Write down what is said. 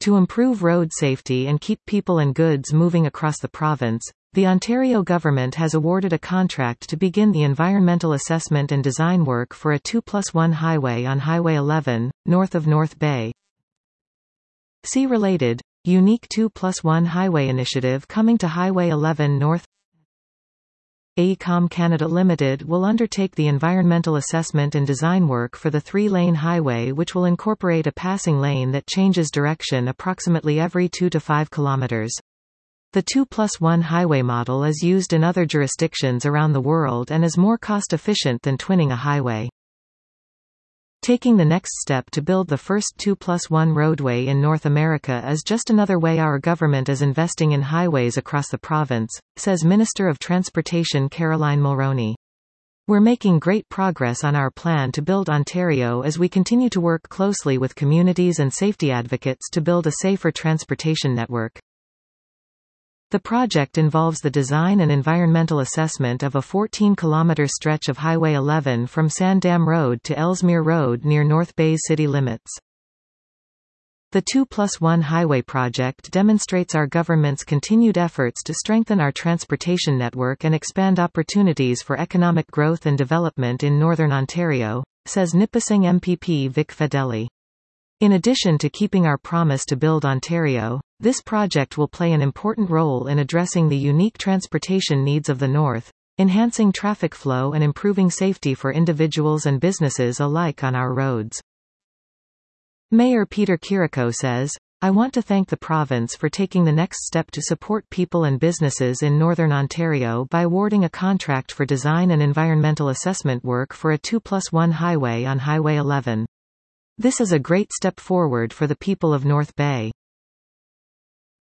To improve road safety and keep people and goods moving across the province, the Ontario government has awarded a contract to begin the environmental assessment and design work for a 2+1 highway on Highway 11, north of North Bay. See related, unique 2+1 highway initiative coming to Highway 11 North. AECOM Canada Limited will undertake the environmental assessment and design work for the 3-lane highway, which will incorporate a passing lane that changes direction approximately every 2 to 5 kilometers. The 2+1 highway model is used in other jurisdictions around the world and is more cost-efficient than twinning a highway. Taking the next step to build the first 2+1 roadway in North America is just another way our government is investing in highways across the province, says Minister of Transportation Caroline Mulroney. We're making great progress on our plan to build Ontario as we continue to work closely with communities and safety advocates to build a safer transportation network. The project involves the design and environmental assessment of a 14-kilometre stretch of Highway 11 from Sandam Road to Ellesmere Road near North Bay's city limits. The 2+1 highway project demonstrates our government's continued efforts to strengthen our transportation network and expand opportunities for economic growth and development in Northern Ontario, says Nipissing MPP Vic Fedeli. In addition to keeping our promise to build Ontario, this project will play an important role in addressing the unique transportation needs of the North, enhancing traffic flow and improving safety for individuals and businesses alike on our roads. Mayor Peter Chirico says, "I want to thank the province for taking the next step to support people and businesses in Northern Ontario by awarding a contract for design and environmental assessment work for a 2+1 highway on Highway 11. This is a great step forward for the people of North Bay.